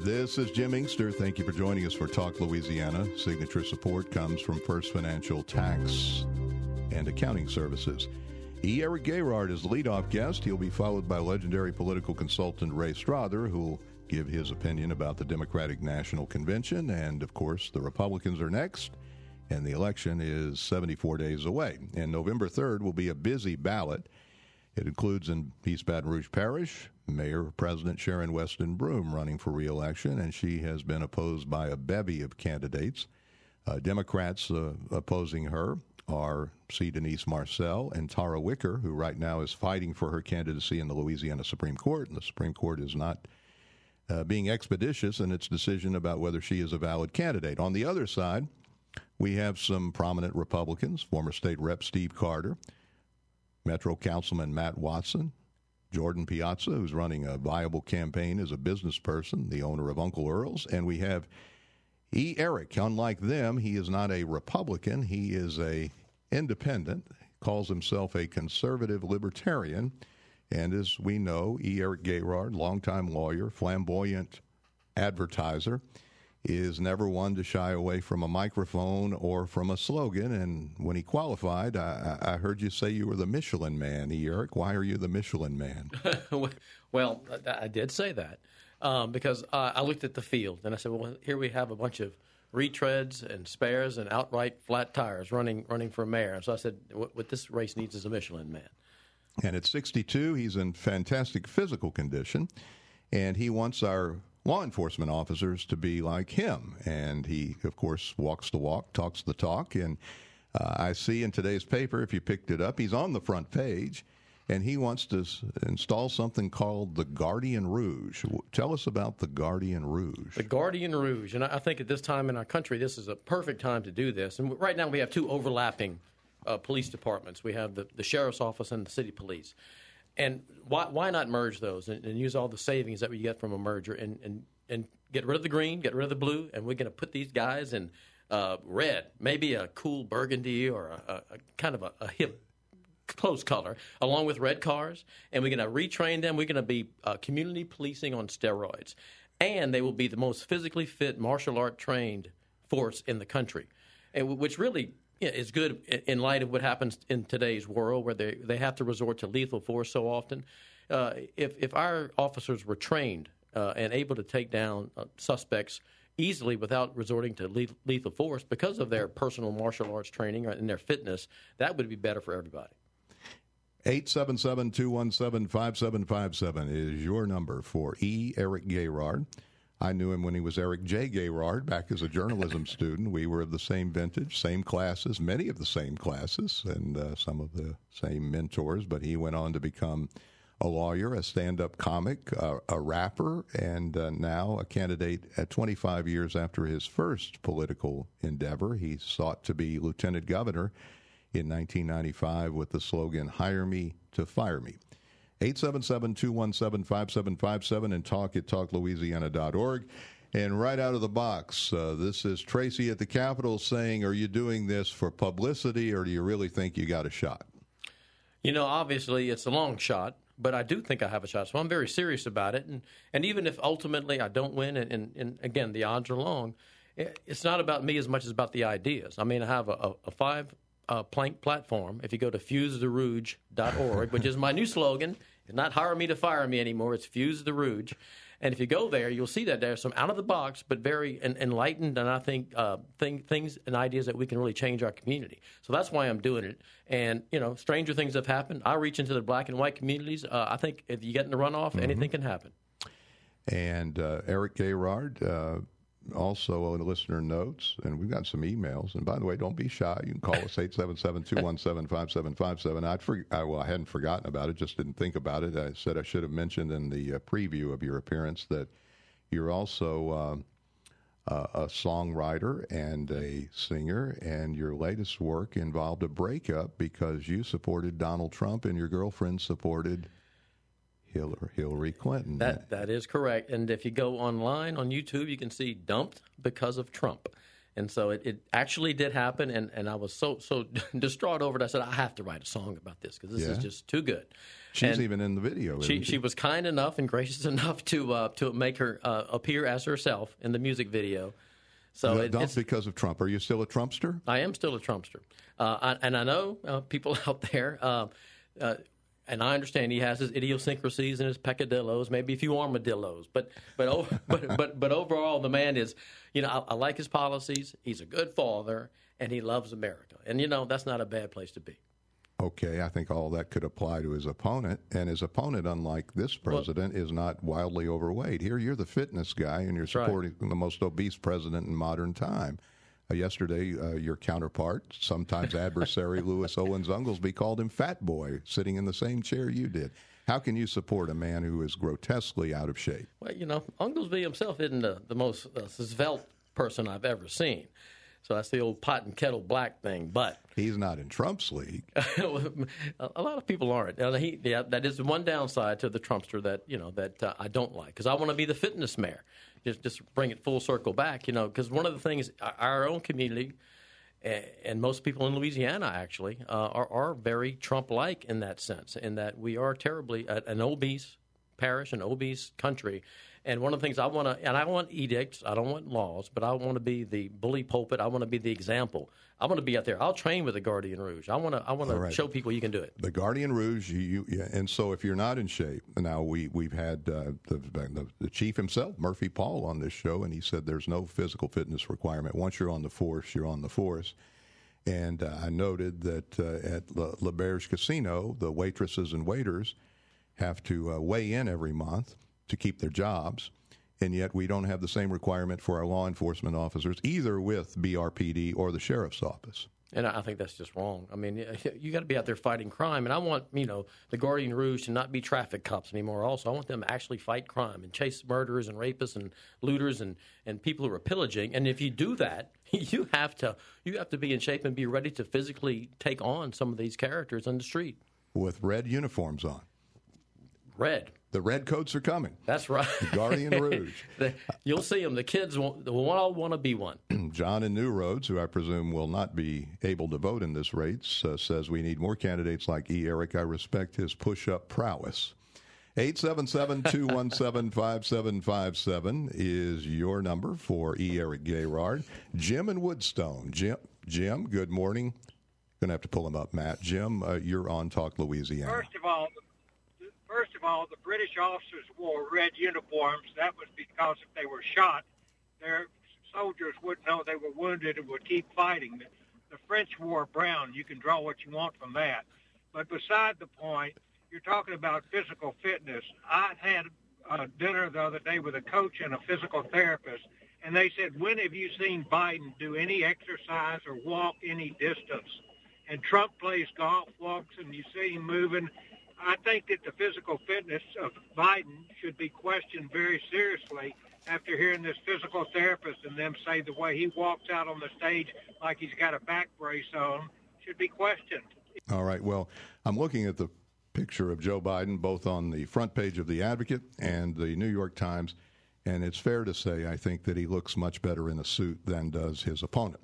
This is Jim Inkster. Thank you for joining us for Talk Louisiana. Signature support comes from First Financial Tax and Accounting Services. E. Eric Gayrard is the leadoff guest. He'll be followed by legendary political consultant Ray Strother, who will give his opinion about the Democratic National Convention. And, of course, the Republicans are next, and the election is 74 days away. And November 3rd will be a busy ballot. It includes in East Baton Rouge Parish, Mayor-President Sharon Weston Broome running for re-election, and she has been opposed by a bevy of candidates. Democrats opposing her are C. Denise Marcel and Tara Wicker, who right now is fighting for her candidacy in the Louisiana Supreme Court, and the Supreme Court is not being expeditious in its decision about whether she is a valid candidate. On the other side, we have some prominent Republicans, former State Rep Steve Carter, Metro Councilman Matt Watson, Jordan Piazza, who's running a viable campaign as a business person, the owner of Uncle Earl's, and we have E. Eric. Unlike them, he is not a Republican. He is a independent, calls himself a conservative libertarian, and as we know, E. Eric Gayrard, longtime lawyer, flamboyant advertiser, is never one to shy away from a microphone or from a slogan. And when he qualified, I heard you say you were the Michelin Man, E. Eric. Why are you the Michelin Man? Well, I did say that because I looked at the field and I said, well, here we have a bunch of retreads and spares and outright flat tires running for mayor. And so I said, what this race needs is a Michelin Man. And at 62, he's in fantastic physical condition, and he wants our law enforcement officers to be like him. And he, of course, walks the walk, talks the talk. And I see in today's paper, if you picked it up, he's on the front page, and he wants to install something called the Guardian Rouge. Tell us about the Guardian Rouge. The Guardian Rouge. And I think at this time in our country, this is a perfect time to do this. And right now we have two overlapping police departments. We have the sheriff's office and the city police. And why not merge those and use all the savings that we get from a merger and get rid of the green, get rid of the blue, and we're going to put these guys in red, maybe a cool burgundy or a kind of a hip, close color, along with red cars, and we're going to retrain them. We're going to be community policing on steroids, and they will be the most physically fit martial art trained force in the country, and which really is good in light of what happens in today's world where they have to resort to lethal force so often. If our officers were trained and able to take down suspects easily without resorting to lethal force because of their personal martial arts training and their fitness, that would be better for everybody. 877-217-5757 is your number for E. Eric Gayrard. I knew him when he was Eric J. Gayrard back as a journalism student. We were of the same vintage, same classes, many of the same classes, and some of the same mentors. But he went on to become a lawyer, a stand-up comic, a rapper, and now a candidate at 25 years after his first political endeavor. He sought to be lieutenant governor in 1995 with the slogan, "Hire me to fire me." 877-217-5757 and talk at talklouisiana.org. And right out of the box, this is Tracy at the Capitol saying, are you doing this for publicity or do you really think you got a shot? You know, obviously it's a long shot, but I do think I have a shot. So I'm very serious about it. And even if ultimately I don't win, and again, the odds are long, it's not about me as much as about the ideas. I mean, I have a five-plank platform. If you go to fusetherouge.org, which is my new slogan, it's not hire me to fire me anymore. It's Fuse the Rouge. And if you go there, you'll see that there's some out-of-the-box but very enlightened and I think things and ideas that we can really change our community. So that's why I'm doing it. And, you know, stranger things have happened. I reach into the black and white communities. I think if you get in the runoff, anything can happen. And Eric Gayrard, also, listener notes, and we've got some emails. And by the way, don't be shy. You can call us 877-217-5757. I hadn't forgotten about it, just didn't think about it. I said I should have mentioned in the preview of your appearance that you're also a songwriter and a singer, and your latest work involved a breakup because you supported Donald Trump and your girlfriend supported Hillary Clinton. That is correct. And if you go online on YouTube, you can see Dumped Because of Trump. And so it actually did happen, and I was so distraught over it. I said, I have to write a song about this because this is just too good. She's even in the video. She was kind enough and gracious enough to make her appear as herself in the music video. So it's because of Trump. Are you still a Trumpster? I am still a Trumpster. And I know people out there, and I understand he has his idiosyncrasies and his peccadillos, maybe a few armadillos. But overall, the man is, I like his policies. He's a good father, and he loves America. And, that's not a bad place to be. Okay, I think all that could apply to his opponent. And his opponent, unlike this president, is not wildly overweight. Here, you're the fitness guy, and you're supporting the most obese president in modern time. Yesterday, your counterpart, sometimes adversary, Louis Owens Unglesby, called him Fat Boy, sitting in the same chair you did. How can you support a man who is grotesquely out of shape? Well, Unglesby himself isn't the most svelte person I've ever seen. So that's the old pot and kettle black thing. But he's not in Trump's league. A lot of people aren't. That is one downside to the Trumpster that I don't like, because I want to be the fitness mayor. Just bring it full circle back, because one of the things our own community and most people in Louisiana actually are very Trump-like in that sense, in that we are terribly an obese parish, an obese country. And one of the things I want edicts, I don't want laws, but I want to be the bully pulpit. I want to be the example. I want to be out there. I'll train with the Guardian Rouge. I want to show people you can do it. The Guardian Rouge, and so if you're not in shape, now we've had the chief himself, Murphy Paul, on this show, and he said there's no physical fitness requirement. Once you're on the force, you're on the force. And I noted that at Le Berge Casino, the waitresses and waiters have to weigh in every month to keep their jobs, and yet we don't have the same requirement for our law enforcement officers, either with BRPD or the sheriff's office. And I think that's just wrong. I mean, you got to be out there fighting crime, and I want the Guardian Rouge to not be traffic cops anymore. Also, I want them to actually fight crime and chase murderers and rapists and looters and people who are pillaging. And if you do that, you have to be in shape and be ready to physically take on some of these characters on the street with red uniforms on. Red. The red coats are coming. That's right. The Guardian Rouge. You'll see them. The kids will all want to be one. John in New Roads, who I presume will not be able to vote in this race, says we need more candidates like E. Eric. I respect his push-up prowess. 877-217-5757 is your number for E. Eric Gayrard. Jim in Woodstone. Jim, good morning. Going to have to pull him up, Matt. Jim, you're on Talk Louisiana. First of all, the British officers wore red uniforms. That was because if they were shot, their soldiers wouldn't know they were wounded and would keep fighting. The French wore brown. You can draw what you want from that. But beside the point, you're talking about physical fitness. I had dinner the other day with a coach and a physical therapist, and they said, when have you seen Biden do any exercise or walk any distance? And Trump plays golf, walks, and you see him moving. I think that the physical fitness of Biden should be questioned very seriously after hearing this physical therapist and them say the way he walks out on the stage like he's got a back brace on should be questioned. All right. Well, I'm looking at the picture of Joe Biden both on the front page of The Advocate and the New York Times, and it's fair to say, I think, that he looks much better in a suit than does his opponent.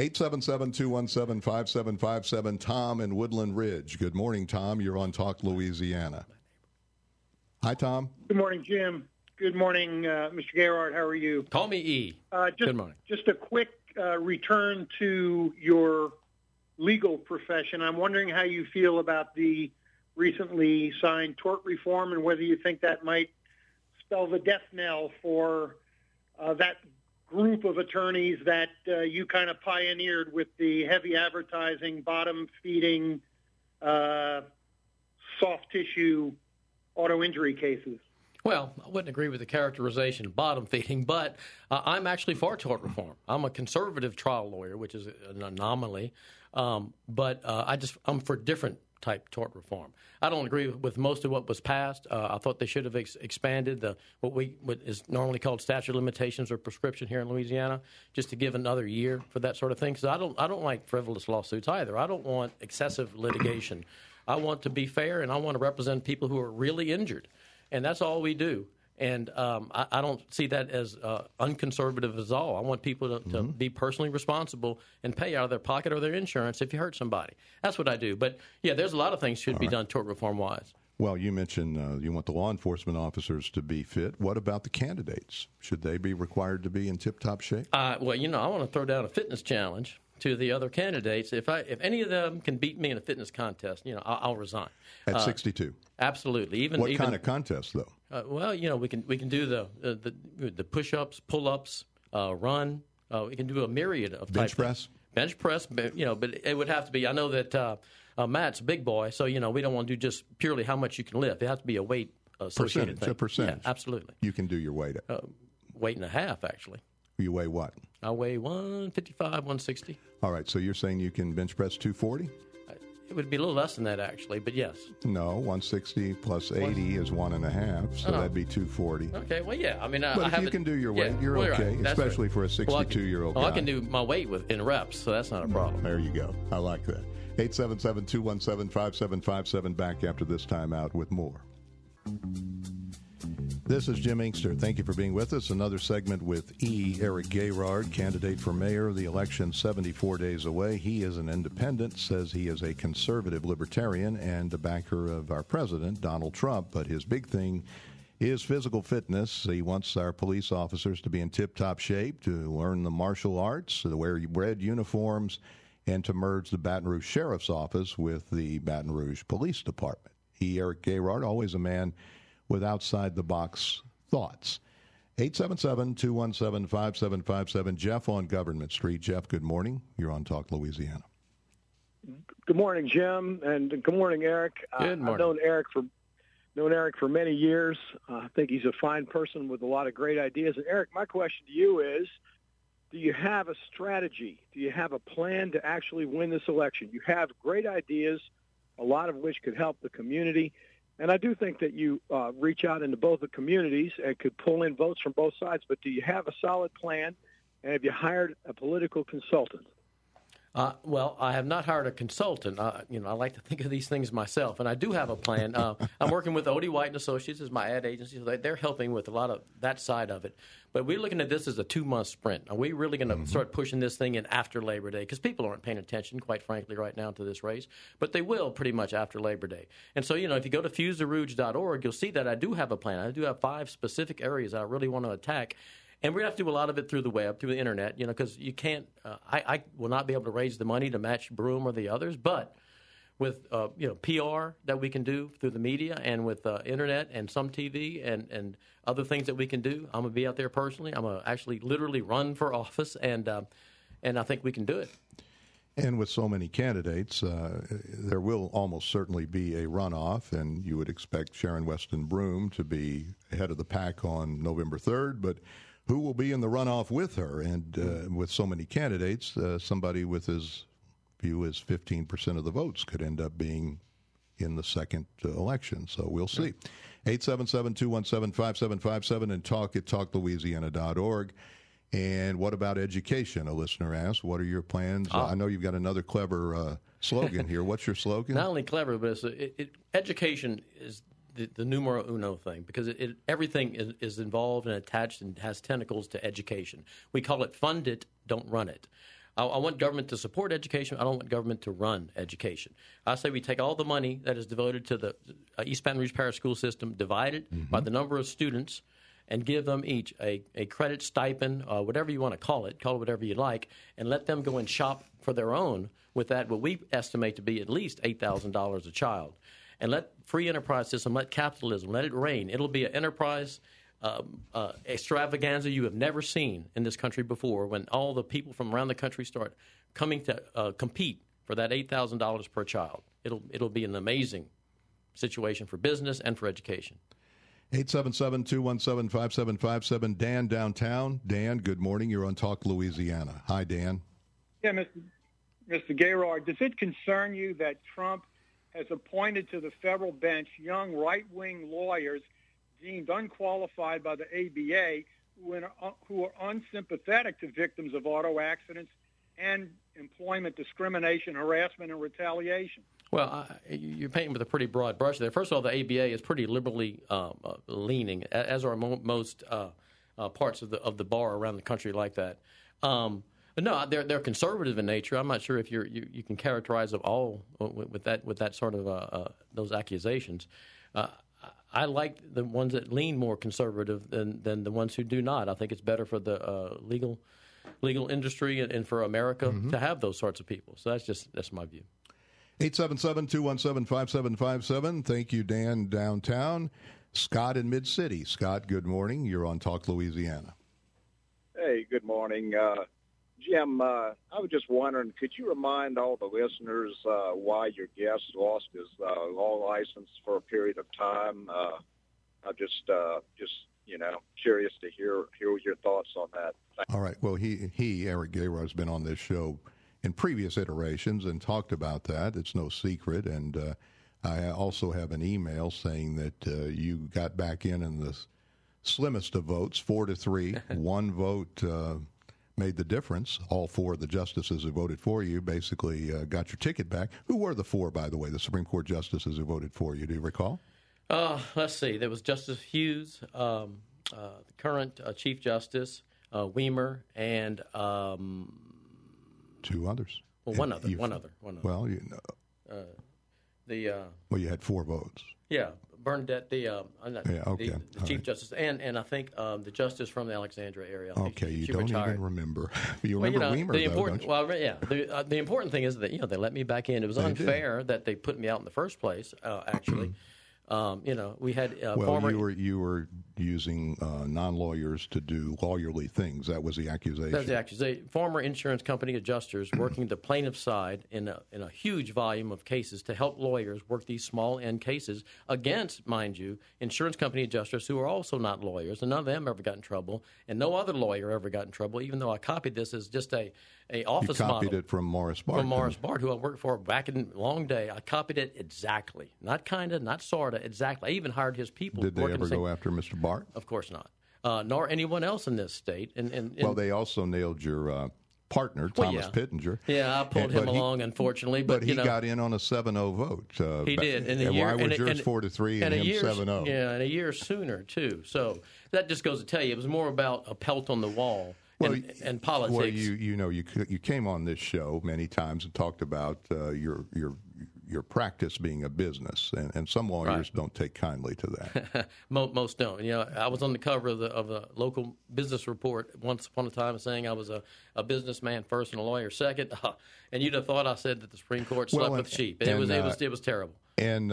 877-217-5757, Tom in Woodland Ridge. Good morning, Tom. You're on Talk Louisiana. Hi, Tom. Good morning, Jim. Good morning, Mr. Gayrard. How are you? Call me E. Good morning. Just a quick return to your legal profession. I'm wondering how you feel about the recently signed tort reform and whether you think that might spell the death knell for that group of attorneys that you kind of pioneered with the heavy advertising, bottom-feeding, soft tissue auto injury cases. Well, I wouldn't agree with the characterization, bottom-feeding, but I'm actually for tort reform. I'm a conservative trial lawyer, which is an anomaly, but I'm for different type tort reform. I don't agree with most of what was passed. I thought they should have expanded what is normally called statute of limitations or prescription here in Louisiana, just to give another year for that sort of thing. Because I don't like frivolous lawsuits either. I don't want excessive litigation. I want to be fair, and I want to represent people who are really injured, and that's all we do. And I don't see that as unconservative at all. I want people to be personally responsible and pay out of their pocket or their insurance if you hurt somebody. That's what I do. But, yeah, there's a lot of things should be done tort reform-wise. Well, you mentioned you want the law enforcement officers to be fit. What about the candidates? Should they be required to be in tip-top shape? Well, I want to throw down a fitness challenge to the other candidates. If any of them can beat me in a fitness contest, I'll resign. At 62? Absolutely. What kind of contest, though? Well, we can do the push-ups, pull-ups, run. We can do a myriad of bench press. Bench press, but it would have to be. I know that Matt's a big boy, so we don't want to do just purely how much you can lift. It has to be a weight associated thing. A percentage. Yeah, absolutely. You can do your weight. Weight and a half, actually. You weigh what? I weigh 155, 160. All right, so you're saying you can bench press 240? It would be a little less than that, actually, but yes. No, 160 plus 80 is 1.5, so that'd be 240. Okay, well, yeah. But if you can do your weight, you're okay, right. especially for a 62-year-old guy. Well, I can do my weight in reps, so that's not a problem. There you go. I like that. 877-217-5757. Back after this time out with more. This is Jim Inkster. Thank you for being with us. Another segment with Eric Gayrard, candidate for mayor. The election 74 days away. He is an independent, says he is a conservative libertarian and a backer of our president, Donald Trump. But his big thing is physical fitness. He wants our police officers to be in tip-top shape, to learn the martial arts, to wear red uniforms, and to merge the Baton Rouge Sheriff's Office with the Baton Rouge Police Department. Eric Gayrard, always a man with outside-the-box thoughts. 877-217-5757. Jeff on Government Street. Jeff, good morning. You're on Talk Louisiana. Good morning, Jim, and good morning, Eric. Good morning. I've known Eric for many years. I think he's a fine person with a lot of great ideas. And, Eric, my question to you is, do you have a strategy? Do you have a plan to actually win this election? You have great ideas, a lot of which could help the community. And I do think that you reach out into both the communities and could pull in votes from both sides. But do you have a solid plan? And have you hired a political consultant? Well, I have not hired a consultant. I like to think of these things myself, and I do have a plan. I'm working with Odie White & Associates as my ad agency. So they're helping with a lot of that side of it. But we're looking at this as a 2-month sprint. Are we really going to start pushing this thing in after Labor Day? Because people aren't paying attention, quite frankly, right now to this race. But they will pretty much after Labor Day. And so, if you go to fusetherouge.org, you'll see that I do have a plan. I do have 5 specific areas I really want to attack. And we're going to have to do a lot of it through the web, through the Internet, because you can't I will not be able to raise the money to match Broom or the others. But with, PR that we can do through the media and with Internet and some TV and other things that we can do, I'm going to be out there personally. I'm going to actually literally run for office, and I think we can do it. And with so many candidates, there will almost certainly be a runoff, and you would expect Sharon Weston Broom to be ahead of the pack on November 3rd, but who will be in the runoff with her? And with so many candidates, somebody with as few as 15% of the votes could end up being in the second election. So we'll see. 877-217-5757 and talk at talklouisiana.org. And what about education? A listener asked, what are your plans? I know you've got another clever slogan here. What's your slogan? Not only clever, but education is the numero uno thing, because everything is involved and attached and has tentacles to education. We call it fund it, don't run it. I want government to support education. I don't want government to run education. I say we take all the money that is devoted to the East Baton Rouge Parish School System, divide it by the number of students, and give them each a credit stipend, whatever you want to call it whatever you like, and let them go and shop for their own with that, what we estimate to be at least $8,000 a child. And let free enterprise system, let capitalism, let it reign. It'll be an enterprise extravaganza you have never seen in this country before, when all the people from around the country start coming to compete for that $8,000 per child. It'll be an amazing situation for business and for education. 877-217-5757. Dan downtown. Dan, good morning. You're on Talk Louisiana. Hi, Dan. Yeah, Mr. Gayrard, does it concern you that Trump has appointed to the federal bench young right-wing lawyers deemed unqualified by the ABA who are unsympathetic to victims of auto accidents and employment discrimination, harassment, and retaliation? Well, you're painting with a pretty broad brush there. First of all, the ABA is pretty liberally leaning, as are most parts of the bar around the country like that. But no, they're conservative in nature. I'm not sure if you can characterize them all with that sort of those accusations. I like the ones that lean more conservative than the ones who do not. I think it's better for the legal industry and for America to have those sorts of people. So that's my view. 877-217-5757. Thank you, Dan, downtown. Scott in Mid-City. Scott, good morning. You're on Talk Louisiana. Hey, good morning. Jim, I was just wondering, could you remind all the listeners why your guest lost his law license for a period of time? I'm just curious to hear your thoughts on that. All right. Well, Eric Gayrard, has been on this show in previous iterations and talked about that. It's no secret. And I also have an email saying that you got back in the slimmest of votes, 4-3. One vote made the difference. All four of the justices who voted for you basically got your ticket back. Who were the four, by the way, the Supreme Court justices who voted for you? Do you recall? Let's see. There was Justice Hughes, the current Chief Justice, Weimer, and two others. Well, one other. Well, you had four votes. Yeah, Bernadette, the Chief Justice, and I think the Justice from the Alexandria area. Okay, you don't retired. Even remember. You remember Weimer, the important, though, don't you? Well, the important thing is that they let me back in. It was unfair that they put me out in the first place. Actually, we had former. You were using non-lawyers to do lawyerly things. That was the accusation. That's the accusation. Former insurance company adjusters working the plaintiff's side in a huge volume of cases to help lawyers work these small end cases against, mind you, insurance company adjusters who are also not lawyers, and none of them ever got in trouble, and no other lawyer ever got in trouble. Even though I copied this as just a office model. You copied it from Morris Bart. From Morris Bart, who I worked for back in Long Day. I copied it exactly. Not kind of, not sort of, exactly. I even hired his people. Did they ever go after Mr. Bart? Of course not. Nor anyone else in this state. Well, they also nailed your partner, Thomas Pittenger. Yeah, I pulled him along, unfortunately. But he got in on a 7-0 vote. He did. Why was yours 4-3 and him 7-0? Yeah, and a year sooner, too. So that just goes to tell you it was more about a pelt on the wall. And politics. Well, you came on this show many times and talked about your practice being a business, and some lawyers don't take kindly to that. Most don't. I was on the cover of the local business report once upon a time saying I was a businessman first and a lawyer second, and you'd have thought I said that the Supreme Court slept with sheep. It was terrible. And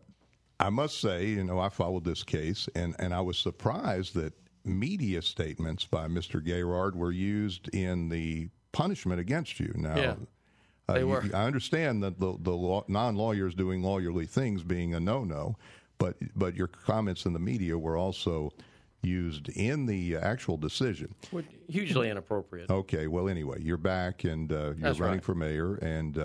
I must say, I followed this case, and I was surprised that media statements by Mr. Gayrard were used in the punishment against you. Now, they were. I understand that the non-lawyers doing lawyerly things being a no-no, but your comments in the media were also used in the actual decision. Hugely inappropriate. Okay, well, anyway, you're back, and you're running for mayor, and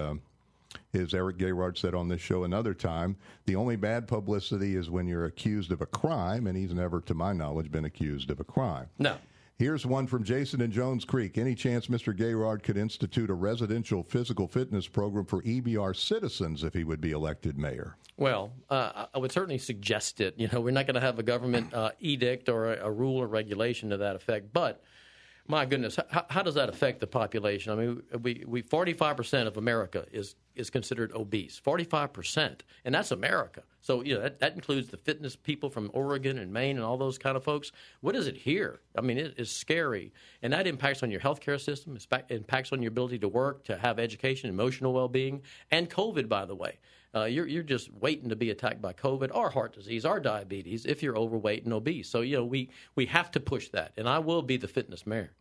as Eric Gayrard said on this show another time, the only bad publicity is when you're accused of a crime, and he's never, to my knowledge, been accused of a crime. No. Here's one from Jason in Jones Creek. Any chance Mr. Gayrard could institute a residential physical fitness program for EBR citizens if he would be elected mayor? Well, I would certainly suggest it. We're not going to have a government edict or a rule or regulation to that effect, but my goodness, how does that affect the population? I mean, we 45% of America is considered obese. 45%, and that's America. So that includes the fitness people from Oregon and Maine and all those kind of folks. What is it here? I mean, it is scary, and that impacts on your healthcare system. It impacts on your ability to work, to have education, emotional well-being, and COVID. By the way, you're just waiting to be attacked by COVID or heart disease or diabetes if you're overweight and obese. So we have to push that, and I will be the fitness mayor.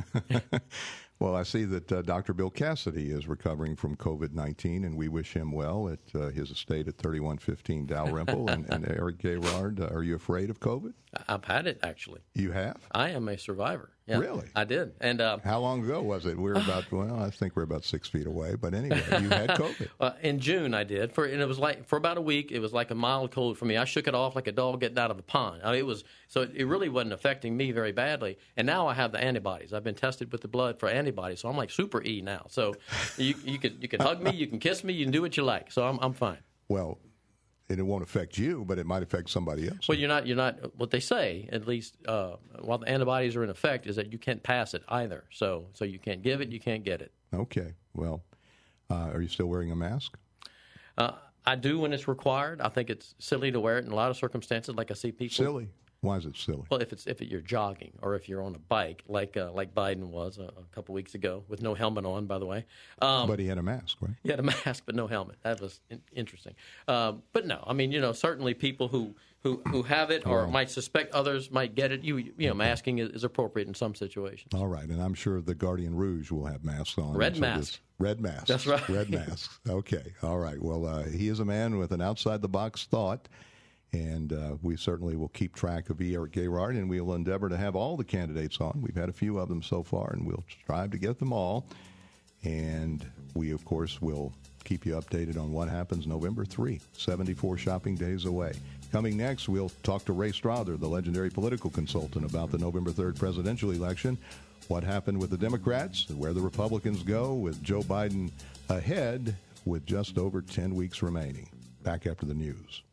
Well, I see that Dr. Bill Cassidy is recovering from COVID-19, and we wish him well at his estate at 3115 Dalrymple. and Eric Gayrard, are you afraid of COVID? I've had it, actually. You have? I am a survivor. Yeah, Really? I did. And how long ago was it? We were I think we're about 6 feet away. But anyway, you had COVID. In June, I did. And it was like for about a week. It was like a mild cold for me. I shook it off like a dog getting out of a pond. I mean, it really wasn't affecting me very badly. And now I have the antibodies. I've been tested with the blood for antibodies, so I'm like super E now. So you can hug me, you can kiss me, you can do what you like. So I'm fine. Well, and it won't affect you, but it might affect somebody else. Well, you're not. What they say, at least while the antibodies are in effect, is that you can't pass it either. So you can't give it, you can't get it. Okay. Well, are you still wearing a mask? I do when it's required. I think it's silly to wear it in a lot of circumstances, like I see people. Silly? Why is it silly? Well, if you're jogging or if you're on a bike, like Biden was a couple weeks ago, with no helmet on, by the way. But he had a mask, right? He had a mask, but no helmet. That was interesting. But no, I mean, certainly people who have it or might suspect others might get it. Masking is appropriate in some situations. All right, and I'm sure the Guardian Rouge will have masks on. Red masks. Red masks. That's right. Red masks. Okay. All right. Well, he is a man with an outside-the-box thought. And we certainly will keep track of E. Eric Garrard, and we'll endeavor to have all the candidates on. We've had a few of them so far, and we'll strive to get them all. And we, of course, will keep you updated on what happens November 3, 74 shopping days away. Coming next, we'll talk to Ray Strother, the legendary political consultant, about the November 3rd presidential election, what happened with the Democrats, and where the Republicans go with Joe Biden ahead with just over 10 weeks remaining. Back after the news.